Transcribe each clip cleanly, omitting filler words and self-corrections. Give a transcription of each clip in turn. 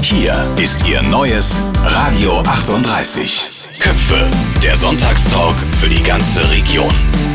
Hier ist Ihr neues Radio 38. Köpfe, der Sonntagstalk für die ganze Region.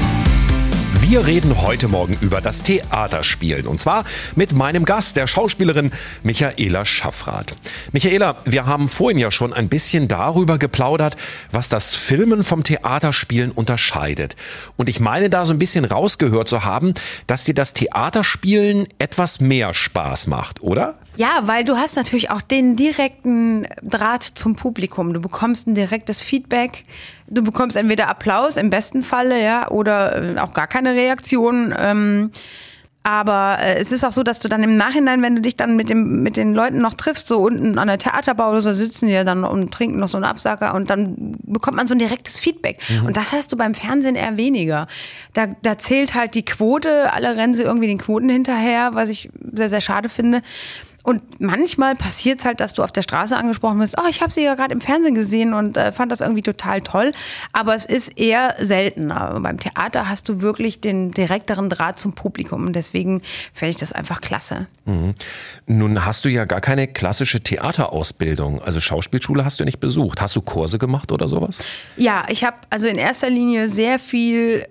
Wir reden heute Morgen über das Theaterspielen und zwar mit meinem Gast, der Schauspielerin Michaela Schaffrath. Michaela, wir haben vorhin ja schon ein bisschen darüber geplaudert, was das Filmen vom Theaterspielen unterscheidet. Und ich meine da so ein bisschen rausgehört zu haben, dass dir das Theaterspielen etwas mehr Spaß macht, oder? Ja, weil du hast natürlich auch den direkten Draht zum Publikum. Du bekommst ein direktes Feedback. Du bekommst entweder Applaus im besten Falle, ja, oder auch gar keine Reaktion. Aber es ist auch so, dass du dann im Nachhinein, wenn du dich dann mit den Leuten noch triffst, so unten an der Theaterbau oder so, sitzen die ja dann und trinken noch so einen Absacker und dann bekommt man so ein direktes Feedback. Und das hast du beim Fernsehen eher weniger. Da zählt halt die Quote, alle rennen sie irgendwie den Quoten hinterher, was ich sehr, sehr schade finde. Und manchmal passiert es halt, dass du auf der Straße angesprochen wirst, ich habe sie ja gerade im Fernsehen gesehen und fand das irgendwie total toll. Aber es ist eher seltener. Beim Theater hast du wirklich den direkteren Draht zum Publikum und deswegen fände ich das einfach klasse. Mhm. Nun hast du ja gar keine klassische Theaterausbildung, also Schauspielschule hast du nicht besucht. Hast du Kurse gemacht oder sowas? Ja, ich habe also in erster Linie sehr viel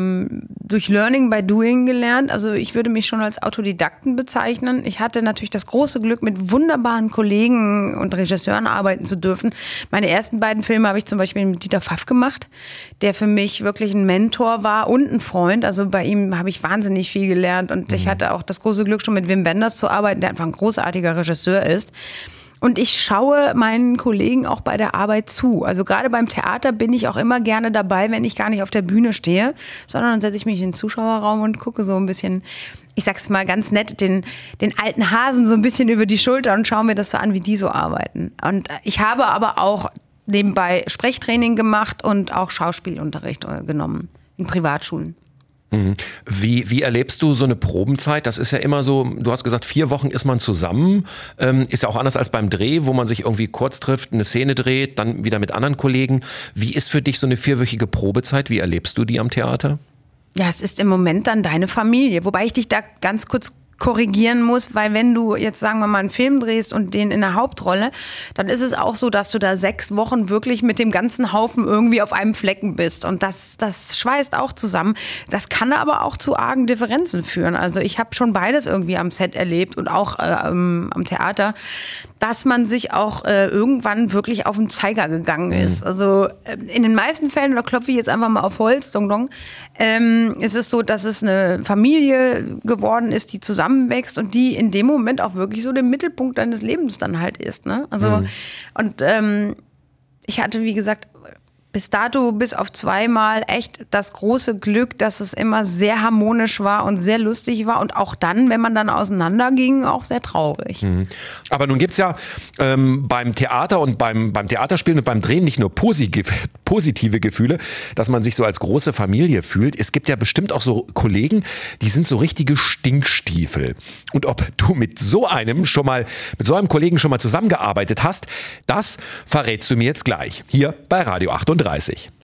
durch Learning by Doing gelernt. Also ich würde mich schon als Autodidakten bezeichnen. Ich hatte natürlich das große Glück, mit wunderbaren Kollegen und Regisseuren arbeiten zu dürfen. Meine ersten beiden Filme habe ich zum Beispiel mit Dieter Pfaff gemacht, der für mich wirklich ein Mentor war und ein Freund. Also bei ihm habe ich wahnsinnig viel gelernt und ich hatte auch das große Glück, schon mit Wim Wenders zu arbeiten, der einfach ein großartiger Regisseur ist. Und ich schaue meinen Kollegen auch bei der Arbeit zu. Also gerade beim Theater bin ich auch immer gerne dabei, wenn ich gar nicht auf der Bühne stehe, sondern dann setze ich mich in den Zuschauerraum und gucke so ein bisschen, ich sag's mal ganz nett, den alten Hasen so ein bisschen über die Schulter und schaue mir das so an, wie die so arbeiten. Und ich habe aber auch nebenbei Sprechtraining gemacht und auch Schauspielunterricht genommen in Privatschulen. Wie erlebst du so eine Probenzeit? Das ist ja immer so, du hast gesagt, 4 Wochen ist man zusammen. Ist ja auch anders als beim Dreh, wo man sich irgendwie kurz trifft, eine Szene dreht, dann wieder mit anderen Kollegen. Wie ist für dich so eine 4-wöchige Probezeit? Wie erlebst du die am Theater? Ja, es ist im Moment dann deine Familie. Wobei ich dich da ganz kurz korrigieren muss, weil wenn du jetzt, sagen wir mal, einen Film drehst und den in der Hauptrolle, dann ist es auch so, dass du da 6 Wochen wirklich mit dem ganzen Haufen irgendwie auf einem Flecken bist und das schweißt auch zusammen. Das kann aber auch zu argen Differenzen führen. Also ich habe schon beides irgendwie am Set erlebt und auch am Theater, dass man sich auch irgendwann wirklich auf den Zeiger gegangen ist. Also in den meisten Fällen, da klopfe ich jetzt einfach mal auf Holz, dong dong, ist es so, dass es eine Familie geworden ist, die zusammenwächst und die in dem Moment auch wirklich so der Mittelpunkt deines Lebens dann halt ist. Ne? Also und ich hatte, wie gesagt, bis dato bis auf 2-mal echt das große Glück, dass es immer sehr harmonisch war und sehr lustig war und auch dann, wenn man dann auseinanderging, auch sehr traurig. Aber nun gibt's ja beim Theater und beim Theaterspielen und beim Drehen nicht nur positive Gefühle, dass man sich so als große Familie fühlt. Es gibt ja bestimmt auch so Kollegen, die sind so richtige Stinkstiefel. Und ob du mit so einem Kollegen schon mal zusammengearbeitet hast, das verrätst du mir jetzt gleich hier bei Radio 38.